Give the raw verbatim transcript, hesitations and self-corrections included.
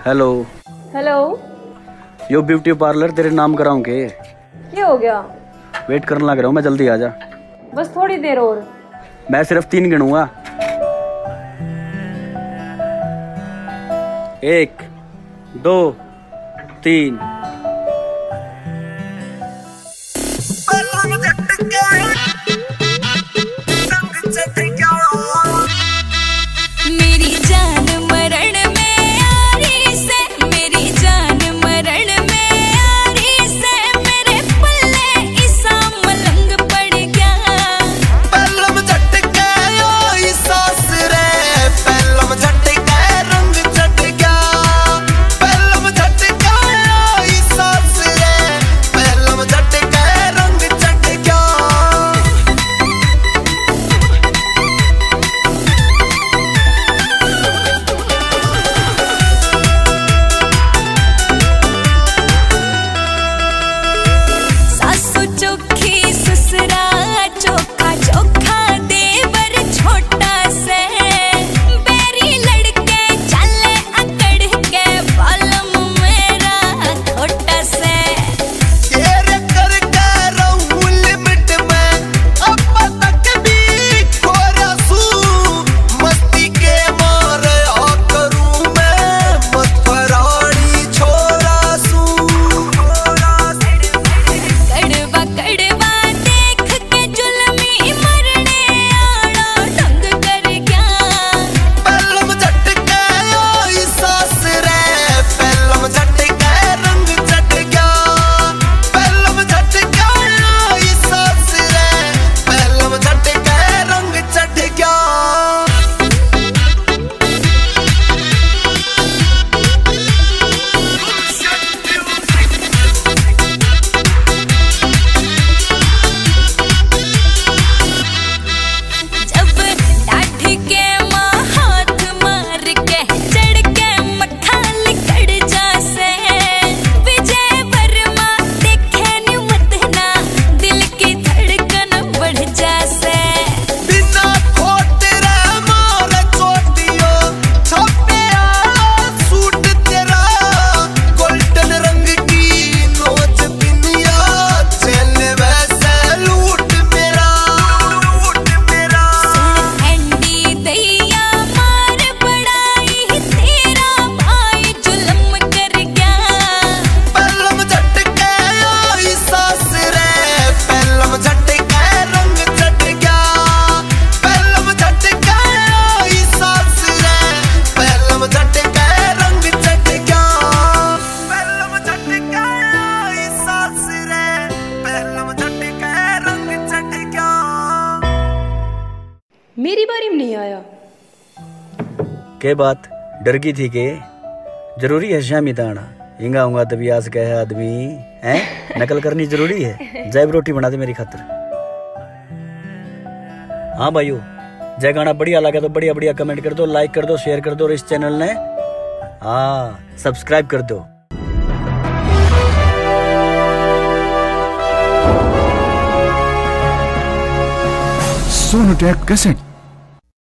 Hello hello. यो beauty parlour तेरे नाम कराऊं के? क्या हो गया? वेट करने लग रहा हूँ मैं, जल्दी आ जा। बस थोड़ी देर और। मैं सिर्फ तीन गिनूंगा। एक, दो, तीन। मेरी जान मरण में यारी से, मेरी जान मरण में यारी से, मेरे पल्ले इसा मलंग पड़ गया। पहलम झटके ओ सास रे, पहलम झटके रंग चढ़ गया। पहलम झटके ओ सास रे, पहलम झटके रंग चढ़ गया। सासु चोखी ससुरा चोखा चोखा, देवर छोटा से, बेरी लड़के चले अकड़ के, बालम मेरा खोटा से। तेरे करके रहूं लिमिट में, अब तक भी खोरासू, मस्ती के मारे आ करूं मैं, मत फराड़ी छोरासू। कड़वा कड़वा देख के जुल्मी मरने आड़ा ढंग कर गया। पहलम झटके ओ सास रे, पहलम झटके रंग चढ़ गया। पहलम झटके ओ सास रे, पहलम झटके रंग चढ़ गया। जब डाढ़ के माँ हाथ मार के, चढ़ के मठा लिकड़ जासे, विजय वर्मा देखे नी मत ना, दिल की धड़कन बढ़ जासे। बिना खोट रे मार चोटियो, छपे आ सूट तेरा, गोल्डन रंग की नोच पिनिया, चल वैसे लूट मेरा, लूट मेरा। एंडी दैया मार पड़ाई, तेरा भाई जुल्म कर गया। पहलम झटके ओ सास रे, पहलम झटके रंग चढ़ गया। पहलम झटके ओ सास रे, पहलम झटके रंग चढ़ गया। पहलम झटके ओ सास रे, पहलम झटके रंग चढ़ गया। मेरी बारी में नहीं आया। के बात डर गई थी के? जरूरी है शामी दाना हिंगा हुआ तभी आस कहे आदमी हैं, नकल करनी जरूरी है। जय रोटी बना दे मेरी खातिर। हाँ भाइयों, जय गाना बढ़िया लगा तो बढ़िया बढ़िया कमेंट कर दो, लाइक कर दो, शेयर कर दो, और इस चैनल ने हाँ सब्सक्राइब कर दो। Sonu tape cassette.